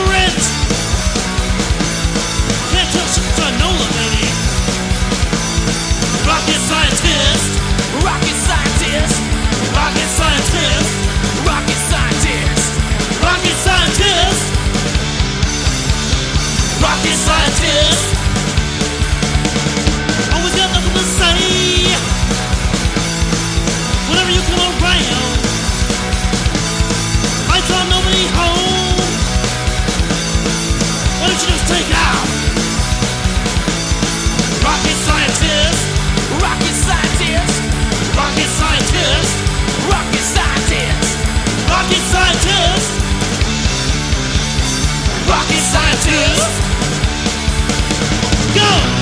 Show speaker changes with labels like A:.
A: rent. Can't touch granola, baby. Rocket scientist, rocket scientist, rocket scientist, rocket scientist, rocket scientist, rocket scientist. Always got nothing to say. Whenever you come around, lights on, nobody home. Why don't you just take out? Rocket scientist, rocket scientist, rocket scientist, rocket scientist, rocket scientist, rocket scientist. Go!